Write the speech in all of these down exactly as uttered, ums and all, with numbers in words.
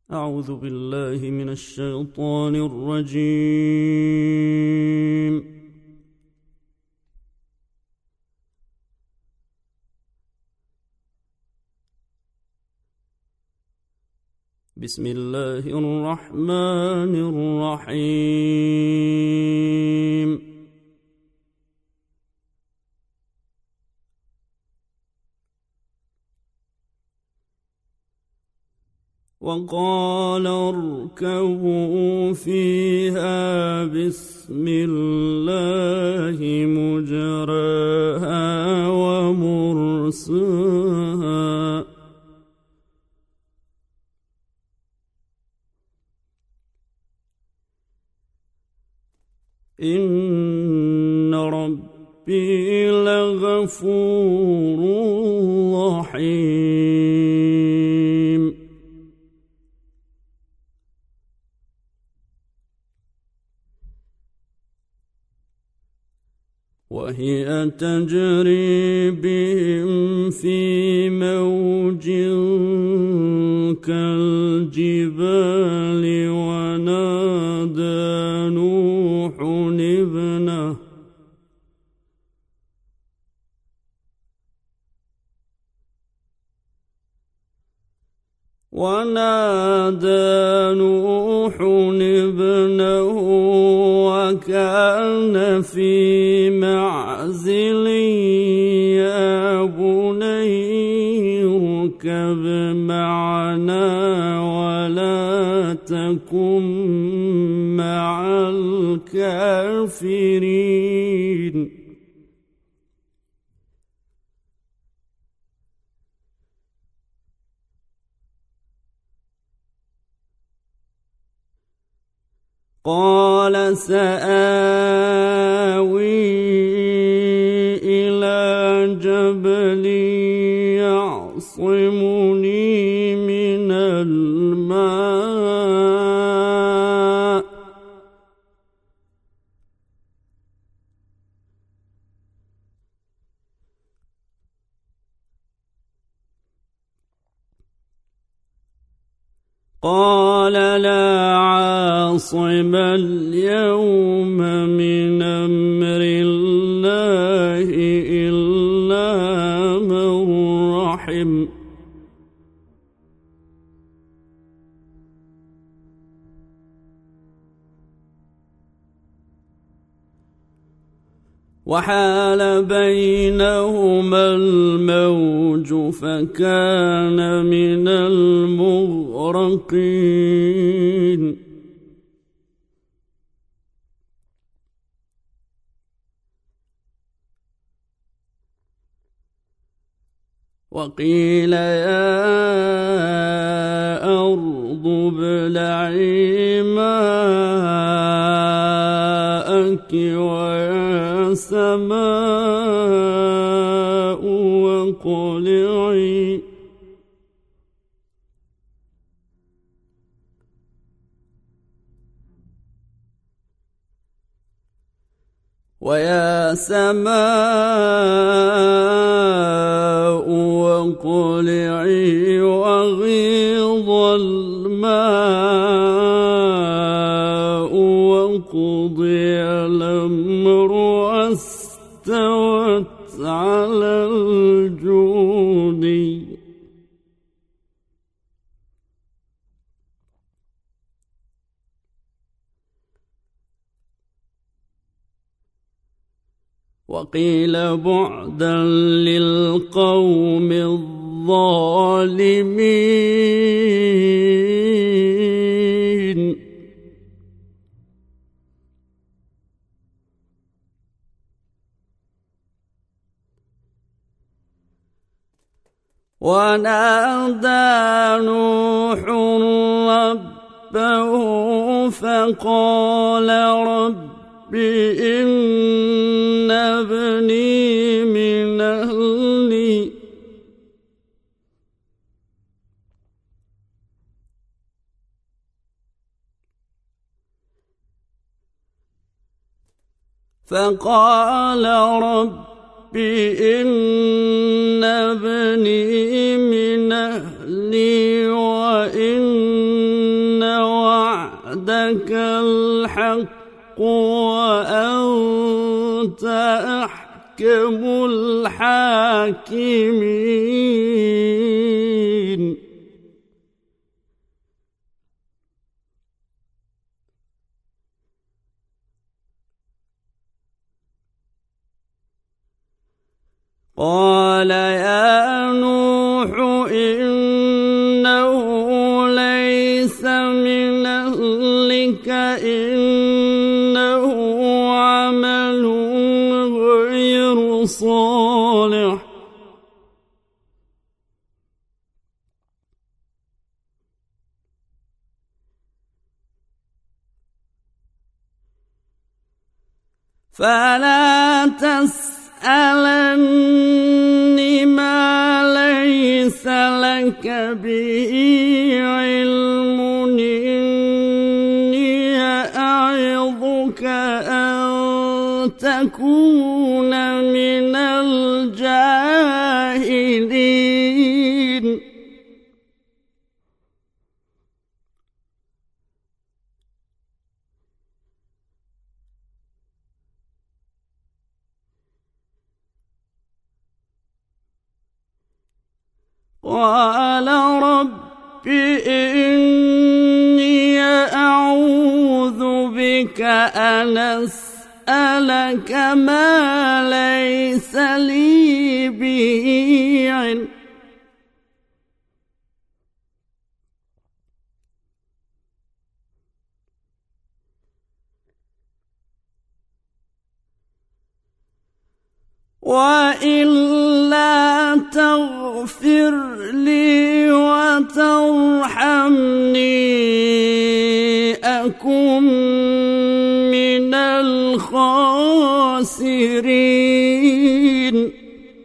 أعوذ بالله من الشيطان الرجيم. بسم الله الرحمن الرحيم. وقال اركبوا فيها بسم الله مجراها ومرساها إن ربي لغفور رحيم. وهي تجري بهم في موج كالجبال ونادى نوح ابنه ونادى نوح ابنه وكان في معزل يا بني اركب معنا ولا تكن مع الكافرين. قال سآوي إلى جبل يعصمني من الماء قال لا عاصم اليوم من أمر الله إلا من رحم. وحال بينهما الموج فكان من المغرقين. وقيل يا أرض ابلعي ماءك ويا سماء واقلعي ويا سماء واقلعي وغيض الماء وقضي الأمر واستوت على الجود. وقيل بعدا للقوم الظالمين. ونادى نوح ربه فقال رب إن ابني من أهلي فقال رب إن ابني من أهلي وإن وأنت أحكم الحاكمين. قال يا نوح إنه ليس من أهلك إنه عمل غير صالح فلا تسألني ما ليس لك به علم إني أعظك أن تكون من الجاهلين. قال رب إني أعوذ بك أن أسألك ما ليس لي به علم وإلا تغفر لي وترحمني أكن من الخاسرين.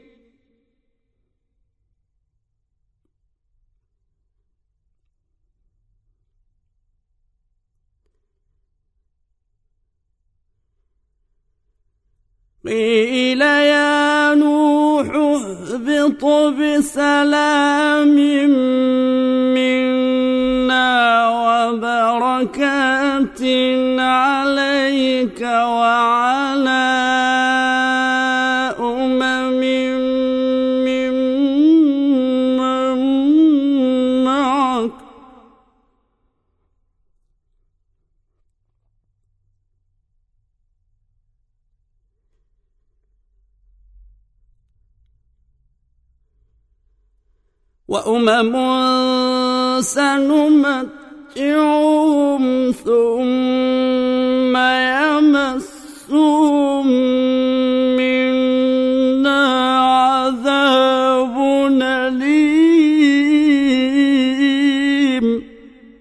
قيل يا نوح اهبط بسلام منا وبركات عليك وعلى أمم ممن معك وأمم سنمتعهم ثم يمسهم منا عذاب أليم.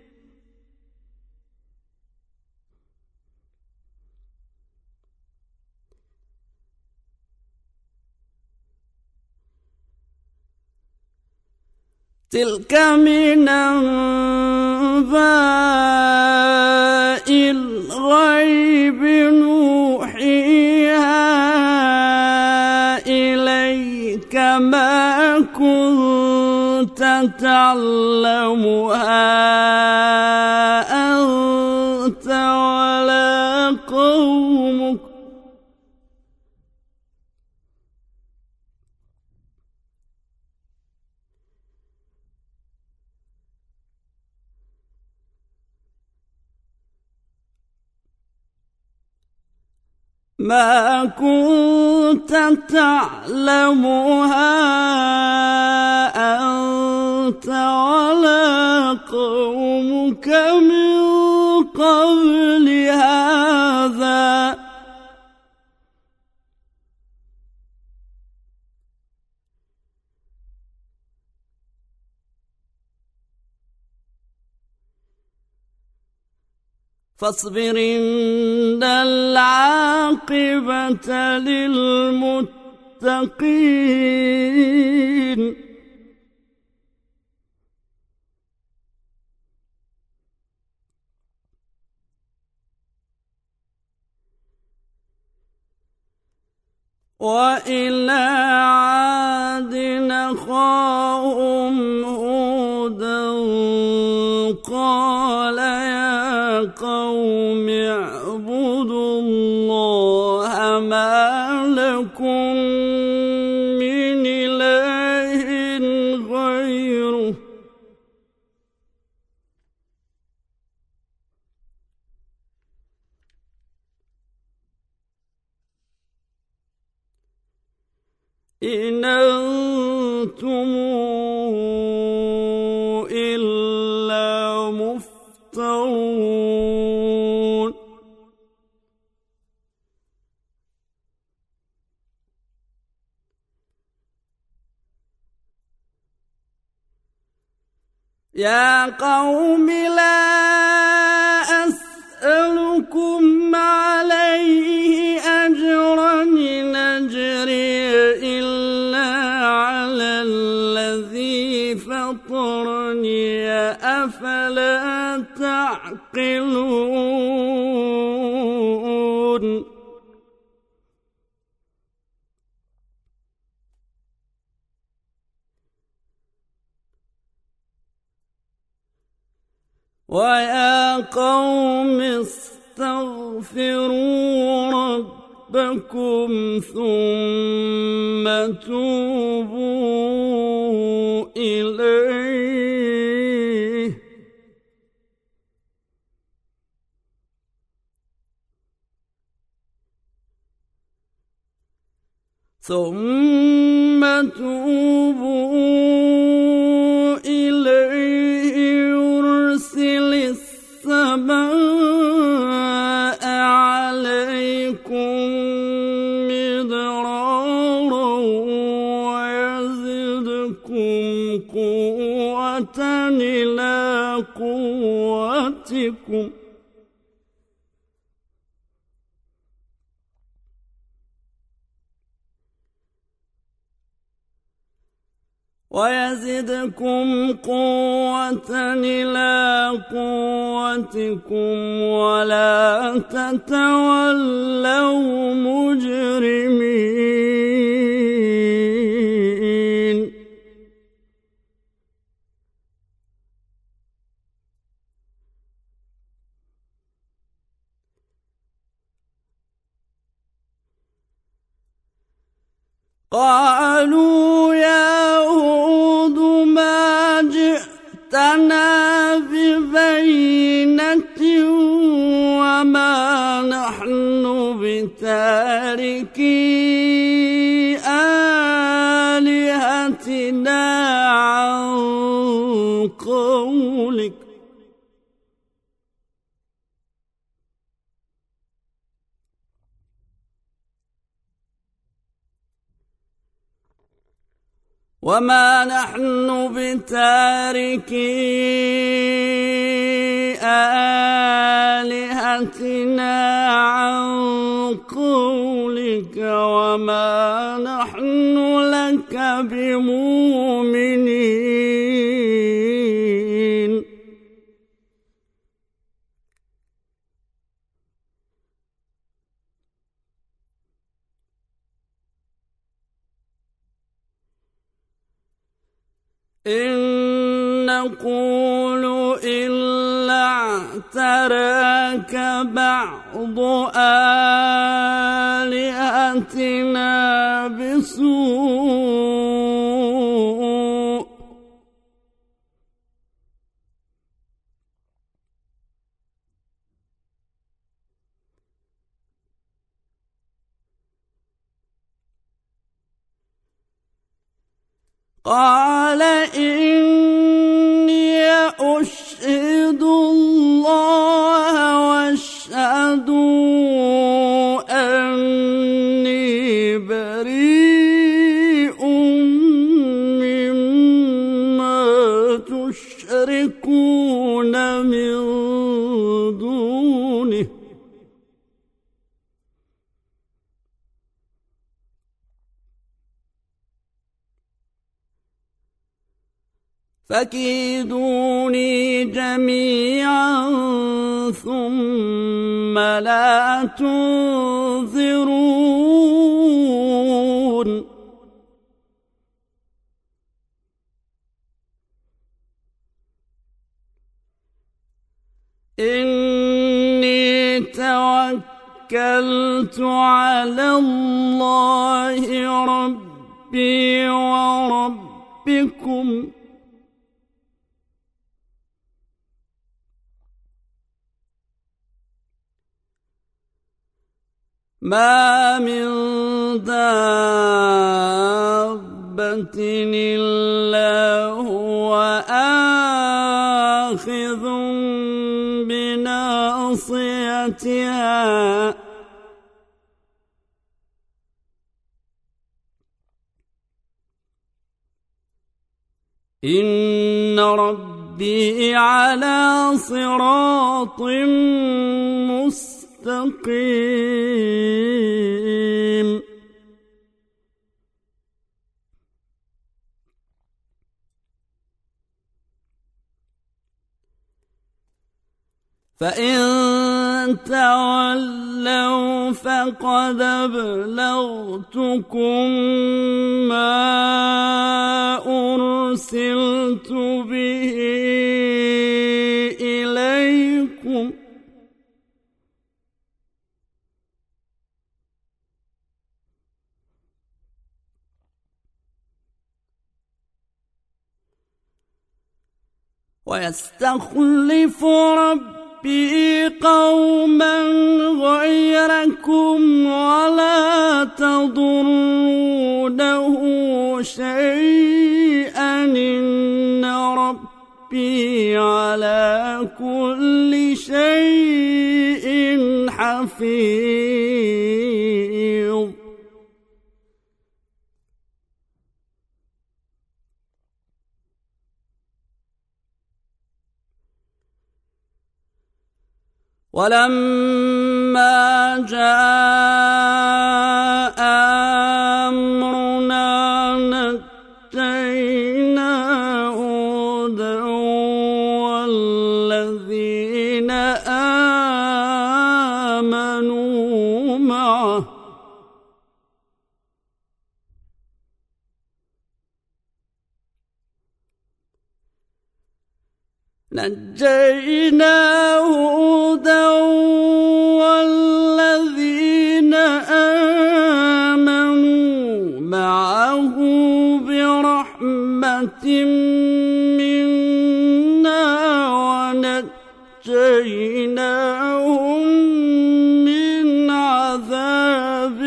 تلك من أنباء الغيب نوحيها إليك ما كنت تعلمها أنت ولا قومك ما كنت تعلمها أنت ولا قومك من قبل هذا فاصبر إن العاقبة للمتقين. وإلى عاد أخاهم هودا قال يا قوم اعبدوا إن أنتم إلا مفترون يا قوم لا أسألكم عليه أجرا إن أجري إلا على الذي فطرني أفلا تعقلون ويا قوم استغفروا ربكم ثم توبوا إليه ثم توبوا إليه يرسل السماء عليكم مدرارا ويزدكم قوة إلى قوتكم ويزدكم قوة إلى قوتكم ولا تتولوا مجرمين قالوا يا هود ما جئتنا ببينة وما نحن بتاركي آلهتنا عن قولك وما نحن بتاركي آلهتنا عن قولك وما نحن لك بمؤمنين إن نقول إلا اعتراك بعض آلهتنا بسوء قال إني أشهد الله واشهدوا أني بريء مما تشركون من دونه فكيدوني جميعا ثم لا تنظرون إني توكلت على الله ربي وربكم ما من دابة إلا هو آخذ بناصيتها إن ربي على صراط مستقيم فإن تولوا فقد أبلغتكم ما أرسلت به إليكم ويستخلف ربي قوما غيركم ولا تضرونه شيئا إن ربي على كل شيء حفيظ ولما جاء أمرنا نجينا هودا والذين آمنوا معه نجينا هودا والذين آمنوا معه برحمة منا ونجيناهم من عذاب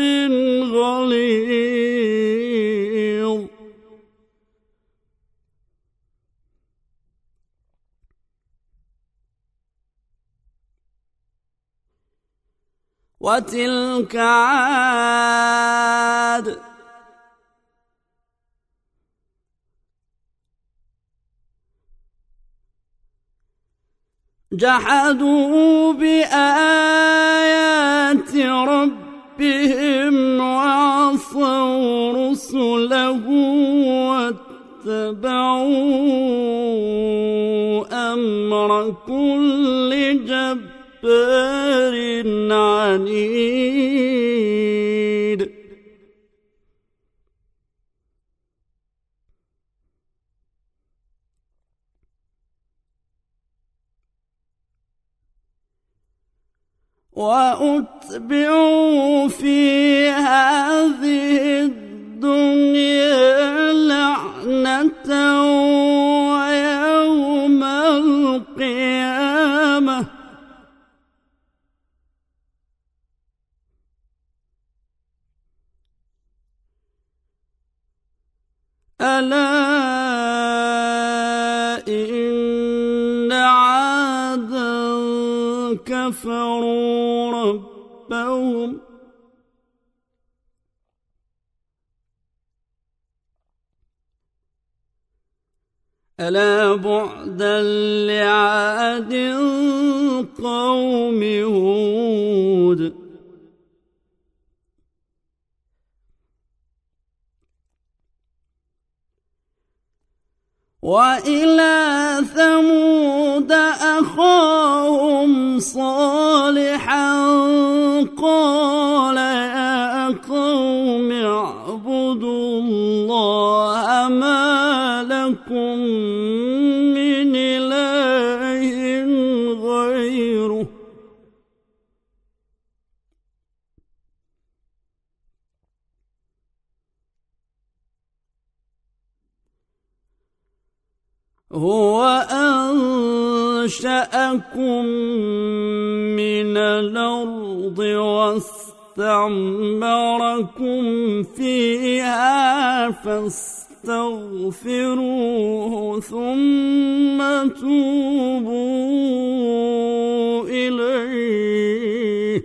غليظ وتلك عاد جحدوا بآيات ربهم وعصوا رسله واتبعوا أمر كل جبار عنيد وأتبعوا في هذه الدنيا لعنة ويوم القيامة ألا إن عادا كفروا ربهم ألا بعدا لعاد قوم هود وإلى ثمود أخاهم صالحا قال يا قوم اعبدوا الله ما لكم من إله غيره هو أنشأكم من الأرض واستعمركم فيها فاستغفروه ثم توبوا إليه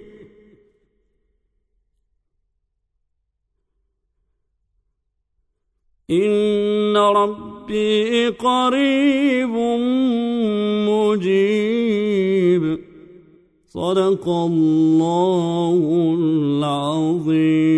إن ربي قريب مجيب. صدق الله العظيم.